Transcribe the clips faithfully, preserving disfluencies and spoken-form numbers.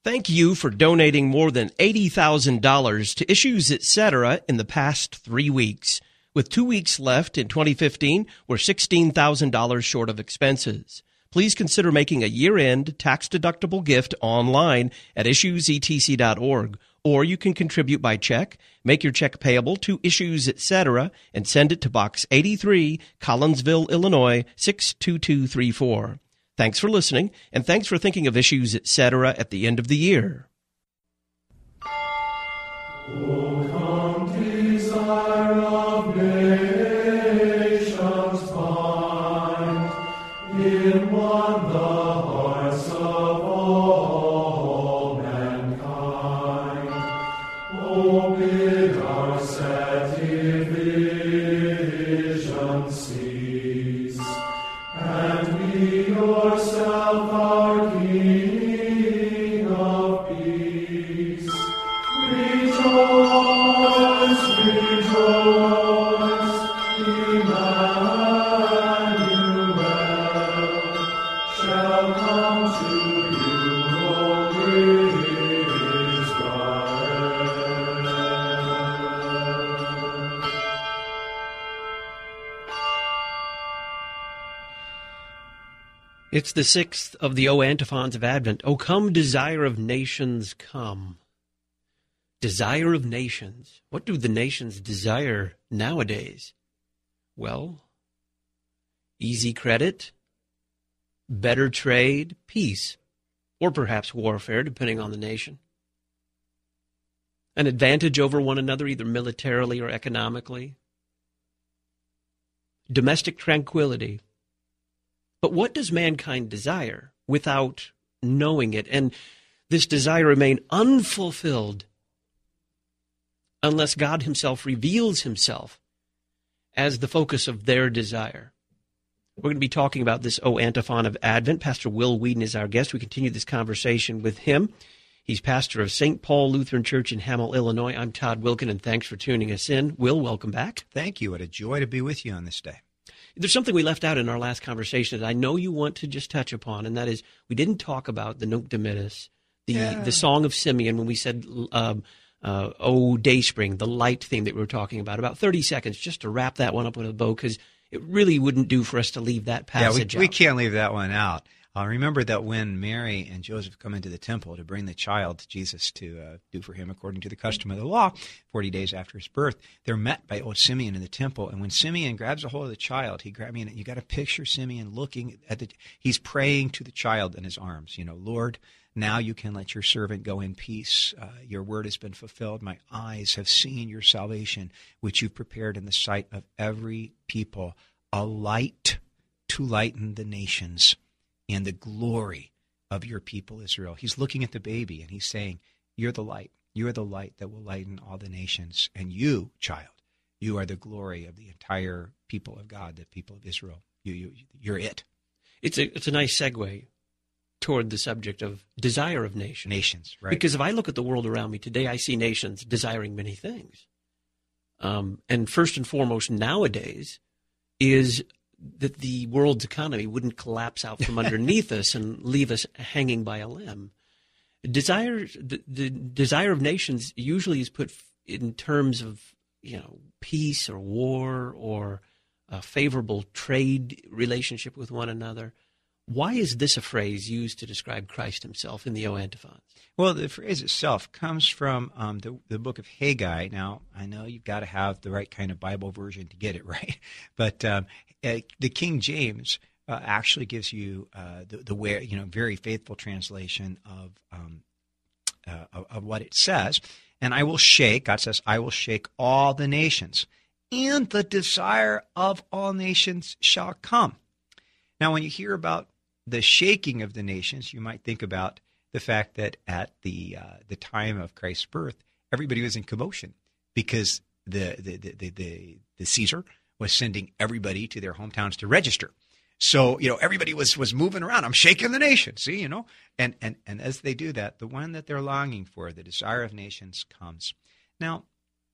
Thank you for donating more than eighty thousand dollars to Issues Etc. in the past three weeks. With two weeks left in twenty fifteen, we're sixteen thousand dollars short of expenses. Please consider making a year-end tax-deductible gift online at issues e t c dot org, or you can contribute by check. Make your check payable to Issues Etc. and send it to Box eighty-three, Collinsville, Illinois, six two two three four. Thanks for listening, and thanks for thinking of Issues Etc. at the end of the year. O come, desire of nations, find in one the hearts of all mankind. O bid our sad division cease, and be yourself our King of peace. Rejoice, rejoice, Emmanuel shall come to you, O Israel. It's the sixth of the O antiphons of Advent. O come, desire of nations, come. Desire of nations. What do the nations desire nowadays? Well, easy credit, better trade, peace, or perhaps warfare, depending on the nation. An advantage over one another, either militarily or economically. Domestic tranquility. But what does mankind desire without knowing it? And this desire remain unfulfilled unless God himself reveals himself as the focus of their desire. We're going to be talking about this O antiphon of Advent. Pastor Will Whedon is our guest. We continue this conversation with him. He's pastor of Saint Paul Lutheran Church in Hamel, Illinois. I'm Todd Wilkin, and thanks for tuning us in. Will, welcome back. Thank you. What a joy to be with you on this day. There's something we left out in our last conversation that I know you want to just touch upon, and that is we didn't talk about the Nunc Dimittis, the, Yeah. the Song of Simeon, when we said, um, uh, Oh, Dayspring, the light theme that we were talking about. About thirty seconds just to wrap that one up with a bow, because it really wouldn't do for us to leave that passage Yeah, we, we out. can't leave that one out. Uh, remember that when Mary and Joseph come into the temple to bring the child, Jesus, to uh, do for him according to the custom of the law, forty days after his birth, they're met by old Simeon in the temple. And when Simeon grabs a hold of the child, he grabs me, and you got to picture Simeon looking at the, he's praying to the child in his arms. You know, Lord, now you can let your servant go in peace. Uh, your word has been fulfilled. My eyes have seen your salvation, which you've prepared in the sight of every people, a light to lighten the nations and the glory of your people, Israel. He's looking at the baby and he's saying, you're the light. You're the light that will lighten all the nations. And you, child, you are the glory of the entire people of God, the people of Israel. You, you, you're it. It's a, it's a nice segue toward the subject of desire of nations. Nations, right. Because if I look at the world around me today, I see nations desiring many things. Um, and first and foremost nowadays is that the world's economy wouldn't collapse out from underneath us and leave us hanging by a limb. Desire, the, the desire of nations usually is put in terms of, you know, peace or war or a favorable trade relationship with one another. Why is this a phrase used to describe Christ himself in the O antiphons? Well, the phrase itself comes from um, the, the book of Haggai. Now, I know you've got to have the right kind of Bible version to get it right, but um, uh, the King James uh, actually gives you uh, the, the way, you know, very faithful translation of, um, uh, of of what it says. And I will shake, God says, I will shake all the nations, and the desire of all nations shall come. Now, when you hear about the shaking of the nations, you might think about the fact that at the uh, the time of Christ's birth, everybody was in commotion because the the, the the the the Caesar was sending everybody to their hometowns to register. So, you know, everybody was was moving around. I'm shaking the nation, see, you know. And and and as they do that, the one that they're longing for, the desire of nations, comes. Now,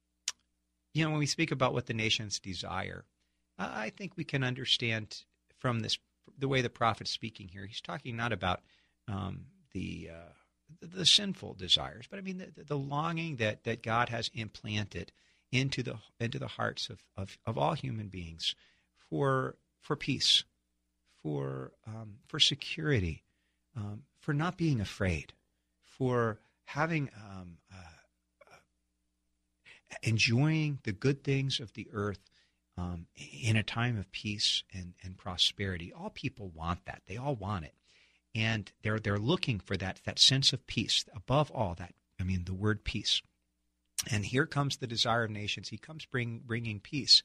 you know, when we speak about what the nations desire, I think we can understand from this the way the prophet's speaking here. He's talking not about um, the uh, the, the sinful desires, but I mean the, the longing that, that God has implanted into the into the hearts of, of, of all human beings for for peace, for um, for security, um, for not being afraid, for having um, uh, uh, enjoying the good things of the earth um, in a time of peace and, and prosperity. All people want that. They all want it. And they're they're looking for that that sense of peace. Above all, that I mean, the word peace. And here comes the desire of nations. He comes bring, bringing peace.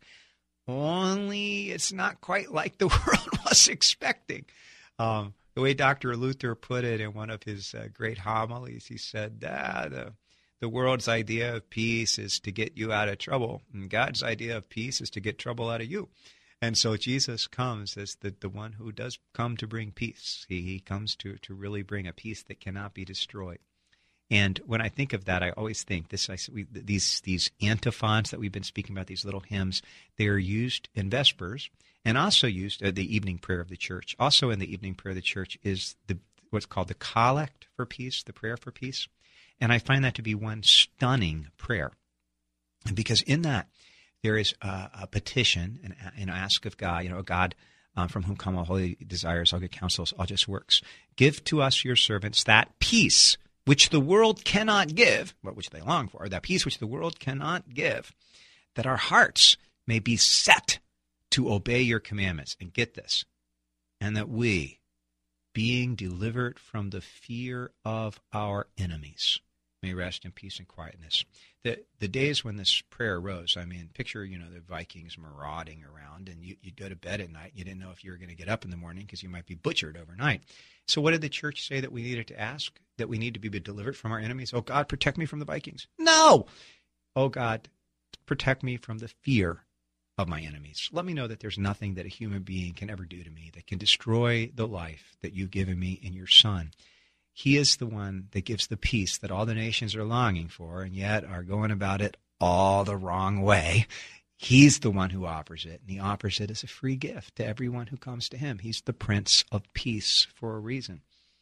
Only it's not quite like the world was expecting. Um, the way Doctor Luther put it in one of his uh, great homilies, he said, ah, the, the world's idea of peace is to get you out of trouble, and God's idea of peace is to get trouble out of you. And so Jesus comes as the, the one who does come to bring peace. He, he comes to, to really bring a peace that cannot be destroyed. And when I think of that, I always think this: I, we, these these antiphons that we've been speaking about, these little hymns, they are used in Vespers and also used at the evening prayer of the church. Also in the evening prayer of the church is the what's called the collect for peace, the prayer for peace. And I find that to be one stunning prayer, and because in that there is a, a petition and an ask of God, you know, God, um, from whom come all holy desires, all good counsels, all just works. Give to us, your servants, that peace which the world cannot give, but which they long for, that peace which the world cannot give, that our hearts may be set to obey your commandments. And get this, and that we, being delivered from the fear of our enemies, may rest in peace and quietness. The the days when this prayer arose, I mean, picture, you know, the Vikings marauding around, and you, you'd go to bed at night. You didn't know if you were going to get up in the morning because you might be butchered overnight. So what did the church say that we needed to ask? That we need to be delivered from our enemies? Oh, God, protect me from the Vikings. No! Oh, God, protect me from the fear of my enemies. Let me know that there's nothing that a human being can ever do to me that can destroy the life that you've given me in your Son. He is the one that gives the peace that all the nations are longing for and yet are going about it all the wrong way. He's the one who offers it, and he offers it as a free gift to everyone who comes to him. He's the Prince of Peace for a reason.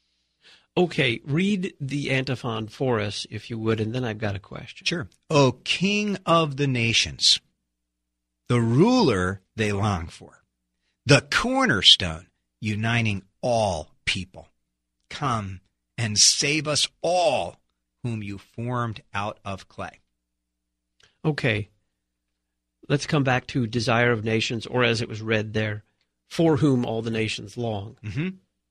Okay, read the antiphon for us, if you would, and then I've got a question. Sure. O King of the nations, the ruler they long for, the cornerstone uniting all people, come and save us all whom you formed out of clay. Okay, let's come back to desire of nations, or as it was read there, for whom all the nations long. Mm-hmm.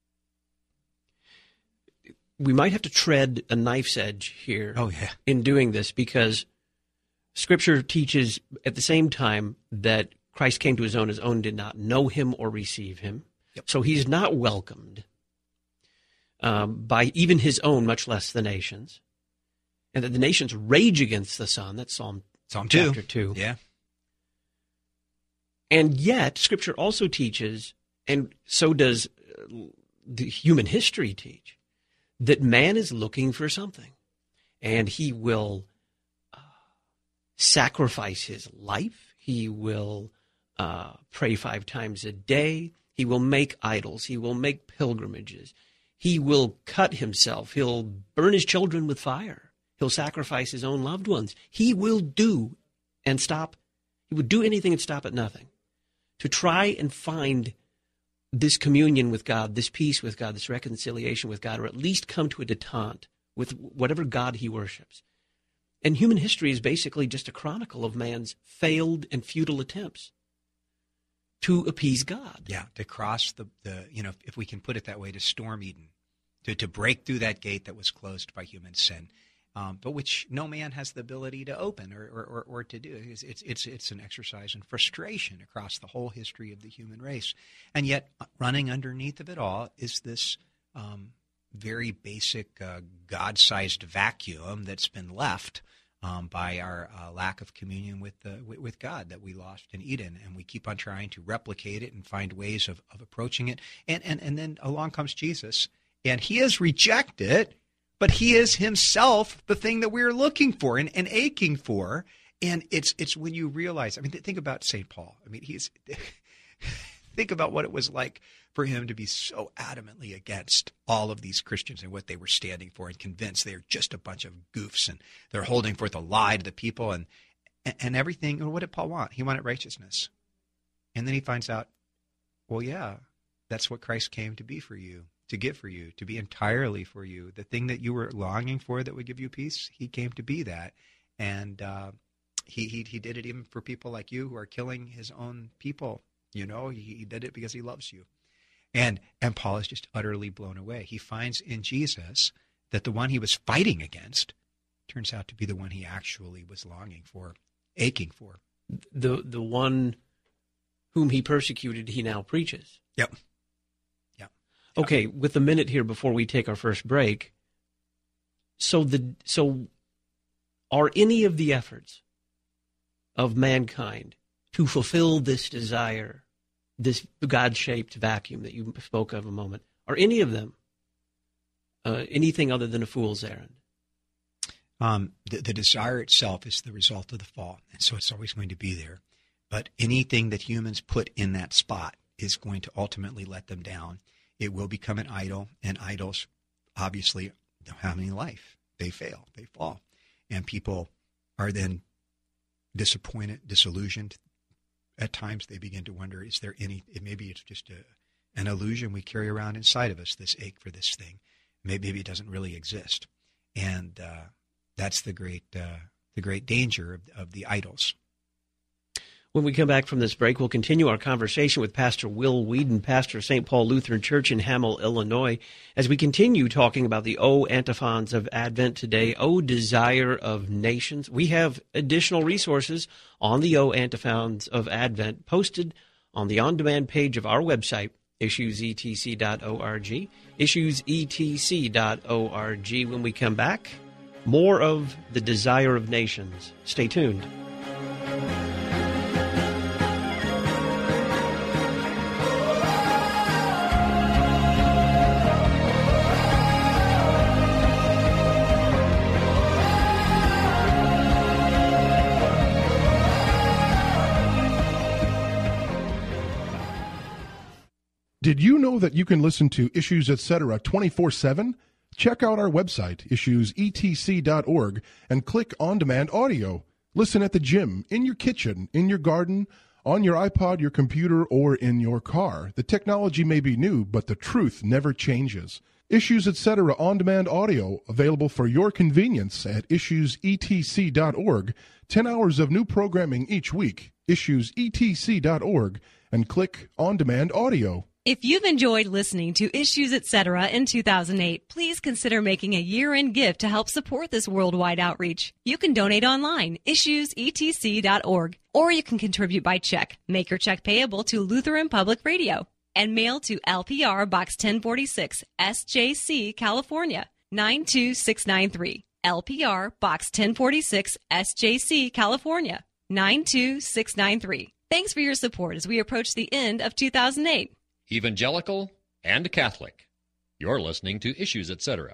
We might have to tread a knife's edge here oh, yeah. in doing this, because Scripture teaches at the same time that Christ came to his own, his own did not know him or receive him. Yep. So he's not welcomed um, by even his own, much less the nations. And that the nations rage against the Son. That's Psalm, Psalm chapter two. Yeah. And yet, Scripture also teaches, and so does the human history teach, that man is looking for something. And he will uh, sacrifice his life. He will uh, pray five times a day. He will make idols. He will make pilgrimages. He will cut himself. He'll burn his children with fire. He'll sacrifice his own loved ones. He will do and stop. He would do anything and stop at nothing to try and find this communion with God, this peace with God, this reconciliation with God, or at least come to a detente with whatever God he worships. And human history is basically just a chronicle of man's failed and futile attempts to appease God. Yeah, to cross the, the you know, if we can put it that way, to storm Eden, to, to break through that gate that was closed by human sin. Um, but which no man has the ability to open or, or, or, or to do. It's, it's, it's, it's an exercise in frustration across the whole history of the human race. And yet running underneath of it all is this um, very basic uh, God-sized vacuum that's been left um, by our uh, lack of communion with, uh, with, with God that we lost in Eden. And we keep on trying to replicate it and find ways of, of approaching it. And, and, and then along comes Jesus, and he has rejected. But he is himself the thing that we're looking for and, and aching for. And it's it's when you realize, I mean, think about Saint Paul. I mean, he's think about what it was like for him to be so adamantly against all of these Christians and what they were standing for, and convinced they're just a bunch of goofs and they're holding forth a lie to the people and and everything. And what did Paul want? He wanted righteousness. And then he finds out, well, yeah, that's what Christ came to be for you, to give for you, to be entirely for you. The thing that you were longing for that would give you peace, he came to be that. And uh, he, he he did it even for people like you who are killing his own people. You know, he, he did it because he loves you. And and Paul is just utterly blown away. He finds in Jesus that the one he was fighting against turns out to be the one he actually was longing for, aching for. The the one whom he persecuted, he now preaches. Yep. Yep. Okay, with a minute here before we take our first break, so the so are any of the efforts of mankind to fulfill this desire, this God-shaped vacuum that you spoke of a moment, are any of them uh, anything other than a fool's errand? Um, the, the desire itself is the result of the fall, and so it's always going to be there. But anything that humans put in that spot is going to ultimately let them down. It will become an idol, and idols obviously don't have any life. They fail. They fall. And people are then disappointed, disillusioned. At times they begin to wonder, is there any, maybe it's just a, an illusion we carry around inside of us, this ache for this thing. Maybe, maybe it doesn't really exist. And uh, that's the great uh, the great danger of, of the idols. When we come back from this break, we'll continue our conversation with Pastor Will Weedon, pastor of Saint Paul Lutheran Church in Hamel, Illinois, as we continue talking about the O antiphons of Advent today, O Desire of Nations. We have additional resources on the O antiphons of Advent posted on the on-demand page of our website, issues e t c dot org, issues e t c dot org. When we come back, more of the Desire of Nations. Stay tuned. Did you know that you can listen to Issues Etc. twenty-four seven? Check out our website, issues e t c dot org, and click On Demand Audio. Listen at the gym, in your kitchen, in your garden, on your iPod, your computer, or in your car. The technology may be new, but the truth never changes. Issues Etc. On Demand Audio, available for your convenience at issues e t c dot org. Ten hours of new programming each week. issues e t c dot org, and click On Demand Audio. If you've enjoyed listening to Issues Etc. in two thousand eight, please consider making a year-end gift to help support this worldwide outreach. You can donate online, issues e t c dot org, or you can contribute by check. Make your check payable to Lutheran Public Radio and mail to L P R Box ten forty-six, S J C, California, nine two six nine three. L P R Box ten forty-six, S J C, California, nine two six nine three. Thanks for your support as we approach the end of two thousand eight. Evangelical and Catholic. You're listening to Issues Etc.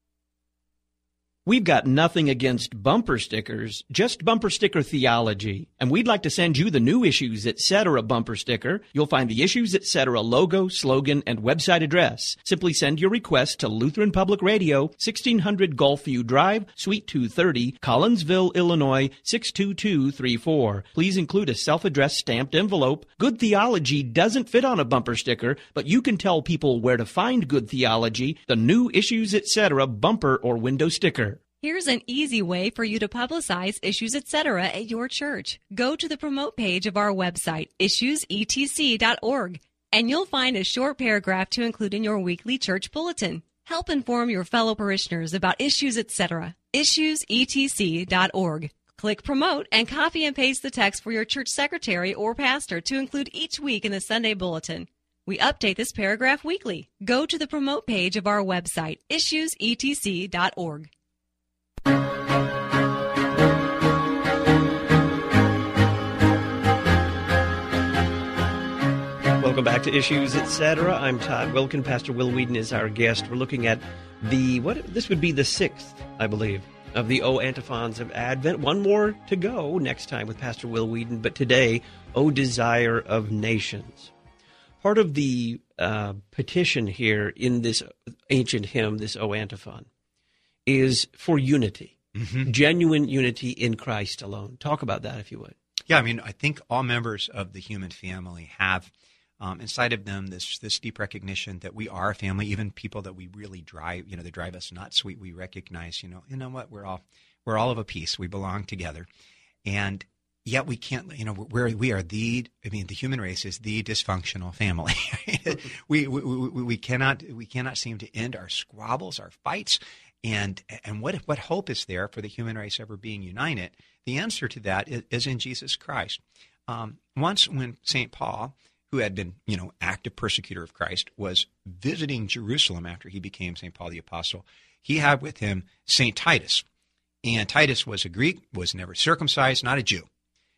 We've got nothing against bumper stickers, just bumper sticker theology. And we'd like to send you the new Issues Etc. bumper sticker. You'll find the Issues Etc. logo, slogan, and website address. Simply send your request to Lutheran Public Radio, sixteen hundred Gulfview Drive, Suite two thirty, Collinsville, Illinois, six two two three four. Please include a self-addressed stamped envelope. Good theology doesn't fit on a bumper sticker, but you can tell people where to find good theology, the new Issues Etc. bumper or window sticker. Here's an easy way for you to publicize Issues Etc. at your church. Go to the promote page of our website, issues e t c dot org, and you'll find a short paragraph to include in your weekly church bulletin. Help inform your fellow parishioners about Issues Etc. issues e t c dot org. Click Promote and copy and paste the text for your church secretary or pastor to include each week in the Sunday bulletin. We update this paragraph weekly. Go to the promote page of our website, issues e t c dot org. Welcome back to Issues Etc. I'm Todd Wilkin. Pastor Will Weedon is our guest. We're looking at the, what, this would be the sixth, I believe, of the O antiphons of Advent. One more to go next time with Pastor Will Weedon, but today, O Desire of Nations. part of the uh, petition here in this ancient hymn, this O antiphon, is for unity, Mm-hmm. genuine unity in Christ alone. Talk about that, if you would. Yeah, I mean, I think all members of the human family have um, inside of them this this deep recognition that we are a family. Even people that we really drive, you know, they drive us nuts. We we recognize, you know, you know what, we're all we're all of a piece. We belong together, and yet we can't, you know, we're we are the. I mean, the human race is the dysfunctional family. we, we we we cannot we cannot seem to end our squabbles, our fights. And and what what hope is there for the human race ever being united? The answer to that is, is in Jesus Christ. Um, once when Saint Paul, who had been, you know, active persecutor of Christ, was visiting Jerusalem after he became Saint Paul the Apostle, he had with him Saint Titus. And Titus was a Greek, was never circumcised, not a Jew.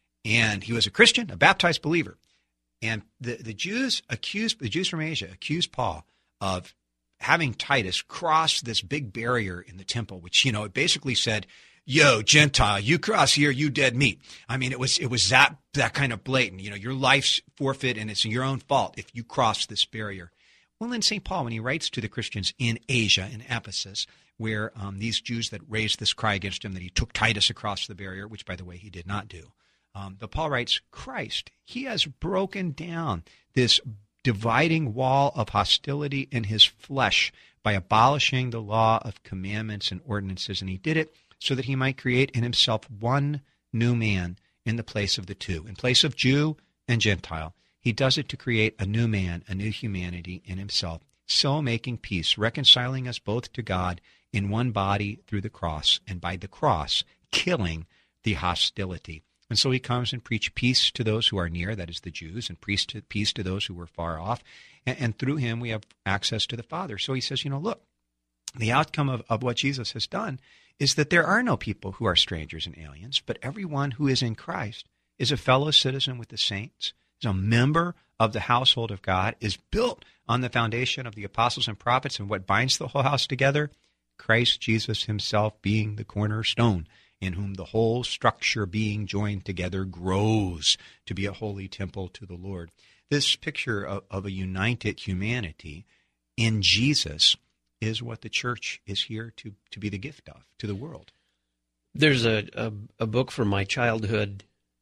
And he was a Christian, a baptized believer. And the, the Jews accused, the Jews from Asia accused Paul of having Titus cross this big barrier in the temple, which, you know, it basically said, yo, Gentile, you cross here, you dead meat. I mean, it was it was that that kind of blatant. You know, your life's forfeit and it's your own fault if you cross this barrier. Well, then Saint Paul, when he writes to the Christians in Asia, in Ephesus, where um, these Jews that raised this cry against him that he took Titus across the barrier, which, by the way, he did not do. Um, but Paul writes, Christ, he has broken down this dividing wall of hostility in his flesh by abolishing the law of commandments and ordinances. And he did it so that he might create in himself one new man in the place of the two. In place of Jew and Gentile, he does it to create a new man, a new humanity in himself, so making peace, reconciling us both to God in one body through the cross, and by the cross, killing the hostility. And so he comes and preach peace to those who are near, that is the Jews, and peace to, peace to those who were far off. And, and through him, we have access to the Father. So he says, you know, look, the outcome of, of what Jesus has done is that there are no people who are strangers and aliens, but everyone who is in Christ is a fellow citizen with the saints, is a member of the household of God, is built on the foundation of the apostles and prophets, and what binds the whole house together? Christ Jesus himself being the cornerstone, in whom the whole structure being joined together grows to be a holy temple to the Lord. This picture of, of a united humanity in Jesus is what the church is here to, to be the gift of to the world. There's a, a, a book from my childhood.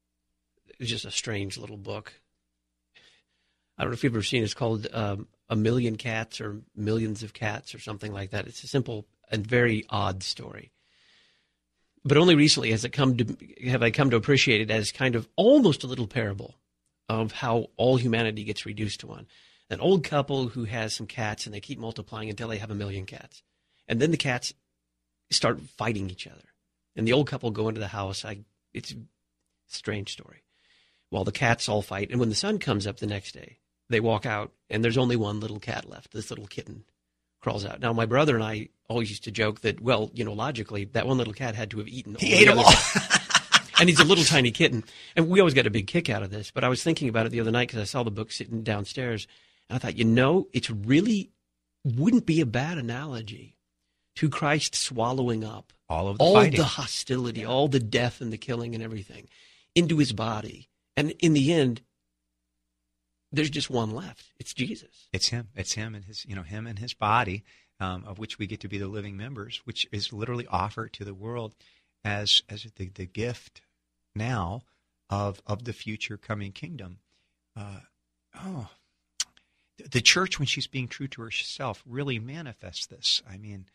It's just a strange little book. I don't know if you've ever seen it. It's called um, A Million Cats or Millions of Cats or something like that. It's a simple and very odd story. But only recently has it come to have I come to appreciate it as kind of almost a little parable of how all humanity gets reduced to one. An old couple who has some cats, and they keep multiplying until they have a million cats. And then the cats start fighting each other. And the old couple go into the house. I, it's a strange story. While the cats all fight. And when the sun comes up the next day, they walk out, and there's only one little cat left. This little kitten crawls out. Now, my brother and I always used to joke that, well, you know, logically, that one little cat had to have eaten all He the ate them other all. cats. And he's a little tiny kitten. And we always got a big kick out of this. But I was thinking about it the other night because I saw the book sitting downstairs. And I thought, you know, it's really wouldn't be a bad analogy to Christ swallowing up All of the all fighting. the hostility, all the death and the killing and everything into his body. And in the end, there's just one left. It's Jesus. It's him. It's him and his, you know, him and his body, um, of which we get to be the living members, which is literally offered to the world as as the, the gift now of of the future coming kingdom. Uh, oh, the church, when she's being true to herself, really manifests this. I mean,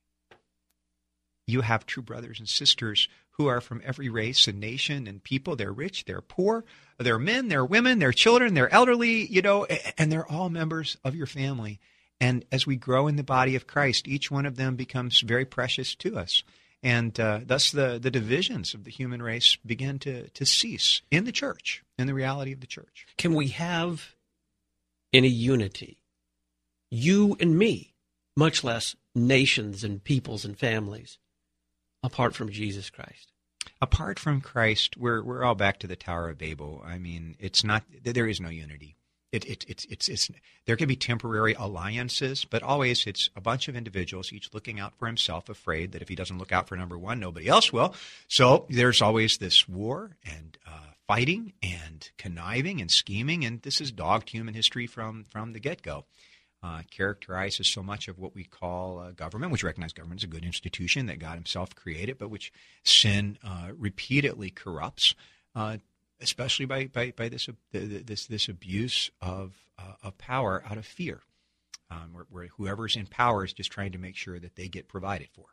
you have true brothers and sisters who are from every race and nation and people. They're rich, they're poor, they're men, they're women, they're children, they're elderly, you know, and they're all members of your family. And as we grow in the body of Christ, each one of them becomes very precious to us. And uh, thus the, the divisions of the human race begin to, to cease in the church, in the reality of the church. Can we have any unity, you and me, much less nations and peoples and families, apart from Jesus Christ? Apart from Christ, we're we're all back to the Tower of Babel. I mean, it's not, there is no unity. It, it, it's it's it's there can be temporary alliances, but always it's a bunch of individuals, each looking out for himself, afraid that if he doesn't look out for number one, nobody else will. So there's always this war and uh, fighting and conniving and scheming, and this is dogged human history from from the get-go. Uh, characterizes so much of what we call uh, government, which recognize government is a good institution that God himself created, but which sin uh, repeatedly corrupts, uh, especially by, by, by this, uh, this this abuse of uh, of power out of fear, um, where, where whoever's in power is just trying to make sure that they get provided for.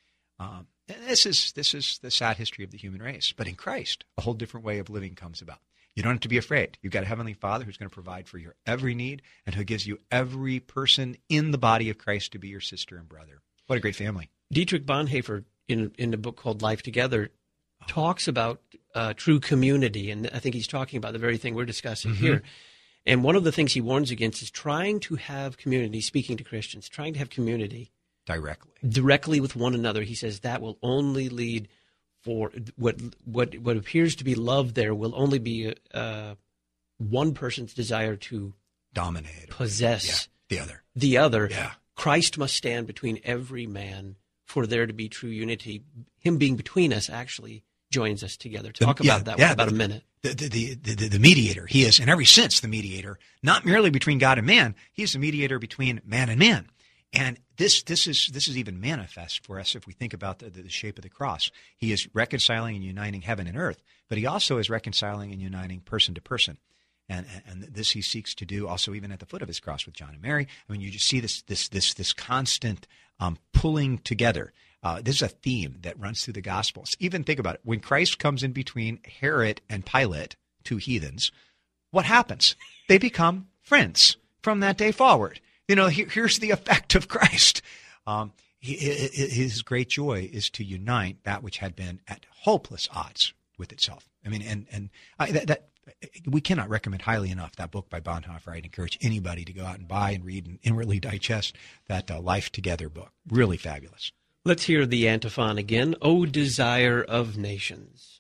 Um, and this is this is the sad history of the human race. But in Christ, a whole different way of living comes about. You don't have to be afraid. You've got a Heavenly Father who's going to provide for your every need and who gives you every person in the body of Christ to be your sister and brother. What a great family. Dietrich Bonhoeffer, in, in a book called Life Together, talks about uh, true community, and I think he's talking about the very thing we're discussing mm-hmm. here. And one of the things he warns against is trying to have community, speaking to Christians, trying to have community directly directly with one another. He says that will only lead for what what what appears to be love there will only be uh, one person's desire to dominate, possess yeah, the other. The other. Yeah. Christ must stand between every man for there to be true unity. Him being between us actually joins us together. Talk the, about yeah, that yeah, for about the, a minute. The the, the, the the mediator. He is, in every sense, the mediator, not merely between God and man. He's the mediator between man and man. And this this is this is even manifest for us if we think about the, the shape of the cross. He is reconciling and uniting heaven and earth, but he also is reconciling and uniting person to person. And, and this he seeks to do also even at the foot of his cross with John and Mary. I mean, you just see this this this this constant um, pulling together. Uh, this is a theme that runs through the Gospels. Even think about it. When Christ comes in between Herod and Pilate, two heathens, what happens? They become friends from that day forward. You know, here, here's the effect of Christ. Um, he, his great joy is to unite that which had been at hopeless odds with itself. I mean, and and I, that, that we cannot recommend highly enough that book by Bonhoeffer. I'd encourage anybody to go out and buy and read and inwardly digest that uh, Life Together book. Really fabulous. Let's hear the antiphon again. O desire of nations.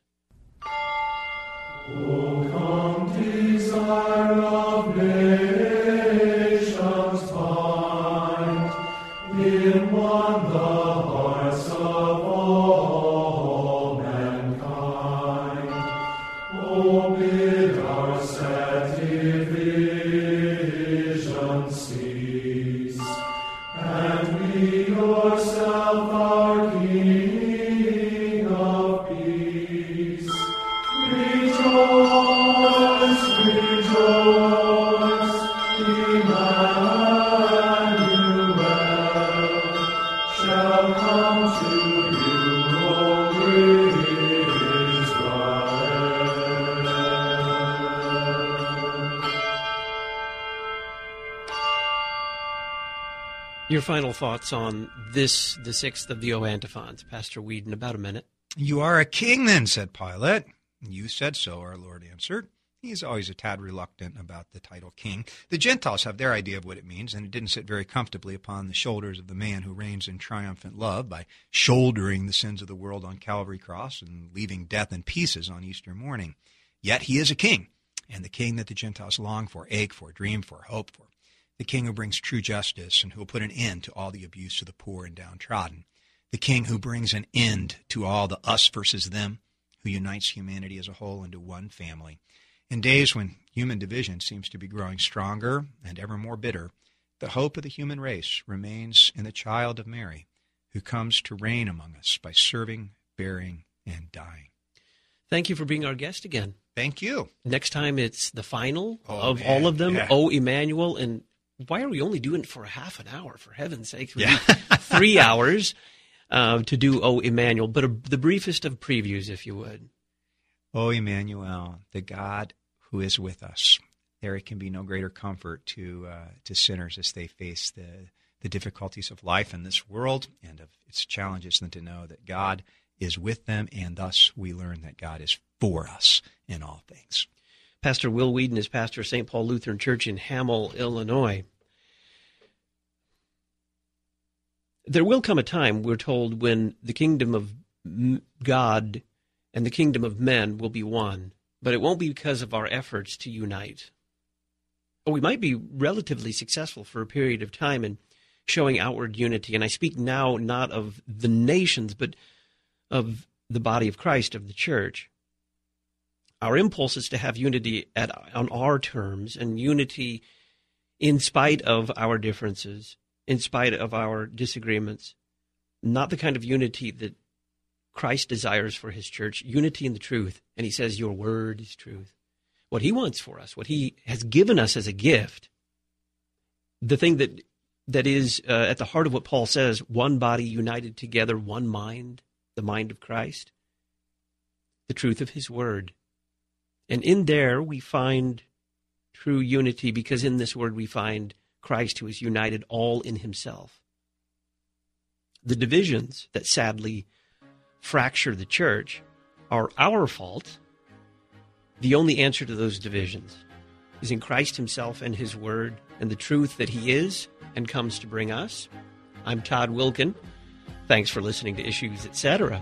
O come, desire of nations, find in one the hearts of all mankind. O bid our sad division cease, and we yourself our King of peace. Rejoice, rejoice, Emmanuel shall come to you, O Israel. Your final thoughts on this, the sixth of the O antiphons, Pastor Weed, in about a minute. You are a king then, said Pilate. You said so, our Lord answered. He's always a tad reluctant about the title king. The Gentiles have their idea of what it means, and it didn't sit very comfortably upon the shoulders of the man who reigns in triumphant love by shouldering the sins of the world on Calvary cross and leaving death in pieces on Easter morning. Yet he is a king, and the king that the Gentiles long for, ache for, dream for, hope for. The king who brings true justice and who will put an end to all the abuse of the poor and downtrodden. The king who brings an end to all the us versus them, who unites humanity as a whole into one family. In days when human division seems to be growing stronger and ever more bitter, the hope of the human race remains in the child of Mary, who comes to reign among us by serving, bearing, and dying. Thank you for being our guest again. Thank you. Next time it's the final oh, of man. all of them, yeah. O Emmanuel. And why are we only doing it for a half an hour, for heaven's sake? Yeah. Three hours uh, to do O Emmanuel, but a, the briefest of previews, if you would. O Emmanuel, the God who is with us. There can be no greater comfort to uh, to sinners as they face the, the difficulties of life in this world and of its challenges than to know that God is with them, and thus we learn that God is for us in all things. Pastor Will Whedon is pastor of Saint Paul Lutheran Church in Hamel, Illinois. There will come a time, we're told, when the kingdom of God and the kingdom of men will be one, but it won't be because of our efforts to unite. we might be relatively successful for a period of time in showing outward unity. And I speak now not of the nations, but of the body of Christ, of the church. Our impulse is to have unity at, on our terms, and unity in spite of our differences, in spite of our disagreements. Not the kind of unity that Christ desires for his church, unity in the truth. And he says, your word is truth. What he wants for us, what he has given us as a gift, the thing that that is uh, at the heart of what Paul says, one body united together, one mind, the mind of Christ, the truth of his word. And in there we find true unity, because in this word we find Christ, who is united all in himself. The divisions that sadly fracture the church are our fault. The only answer to those divisions is in Christ himself and his word and the truth that he is and comes to bring us. I'm Todd Wilkin. Thanks for listening to Issues, et cetera.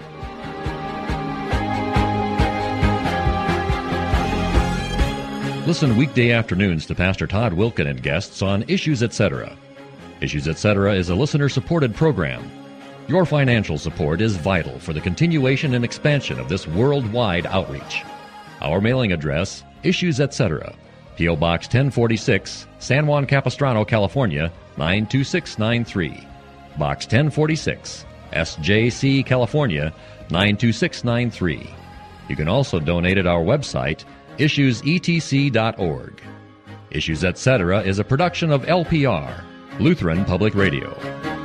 Listen weekday afternoons to Pastor Todd Wilkin and guests on Issues, et cetera. Issues, et cetera is a listener-supported program. Your financial support is vital for the continuation and expansion of this worldwide outreach. Our mailing address, Issues, et cetera. P O. Box ten forty-six, San Juan Capistrano, California, nine two six nine three. Box ten forty-six, S J C, California, nine two six nine three. You can also donate at our website, issues e t c dot org. Issues, et cetera is a production of L P R, Lutheran Public Radio.